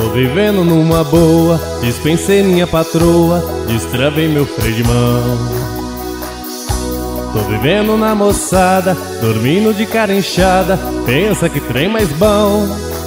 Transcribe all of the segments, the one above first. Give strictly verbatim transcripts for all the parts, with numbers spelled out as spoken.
Tô vivendo numa boa, dispensei minha patroa, destravei meu freio de mão. Tô vivendo na moçada, dormindo de cara inchada, pensa que trem mais bom.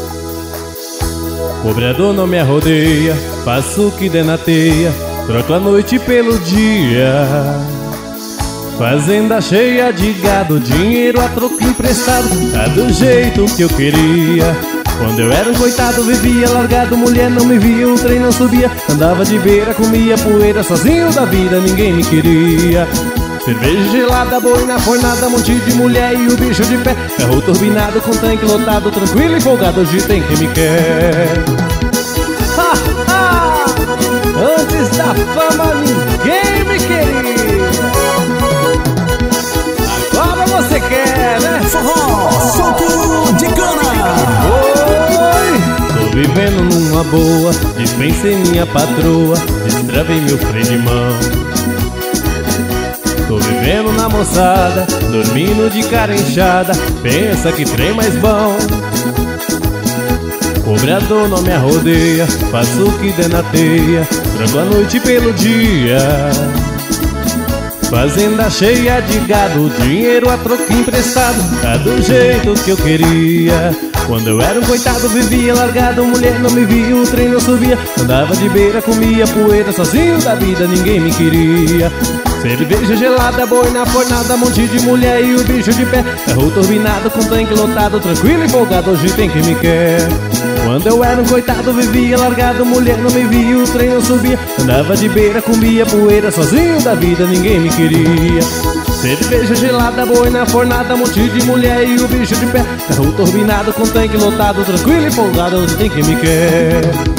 Cobrador não me arrodeia, faço o que der na teia, troco a noite pelo dia. Fazenda cheia de gado, dinheiro a troco emprestado, tá do jeito que eu queria. Quando eu era um coitado vivia largado, mulher não me via, o trem não subia. Andava de beira, comia poeira, sozinho da vida ninguém me queria. Cerveja gelada, boi na fornada, monte de mulher e o bicho de pé. Carro turbinado com tanque lotado, tranquilo e folgado, hoje tem quem me quer. Ha, ha! Antes da fama ninguém me queria, agora você quer, né? Forró, solto de cana. Tô vivendo numa boa, dispensei minha patroa, destravei meu freio de mão. Tô vivendo na moçada, dormindo de cara inchada, pensa que trem mais bom. Cobrador não me arrodeia, faço o que der na teia, troco a noite pelo dia. Fazenda cheia de gado, dinheiro a troco emprestado, tá do jeito que eu queria. Quando eu era um coitado vivia largado, mulher não me via, o trem não subia. Andava de beira, comia poeira, sozinho da vida ninguém me queria. Cerveja gelada, boi na fornada, monte de mulher e o bicho de pé. Carro turbinado com tanque lotado, tranquilo e folgado, hoje tem quem me quer. Quando eu era um coitado vivia largado, mulher não me via, o trem não subia. Andava de beira, comia poeira, sozinho da vida ninguém me queria. Cerveja gelada, boi na fornada, monte de mulher e o bicho de pé. Carro turbinado com tanque lotado, tranquilo e folgado, hoje tem quem me quer.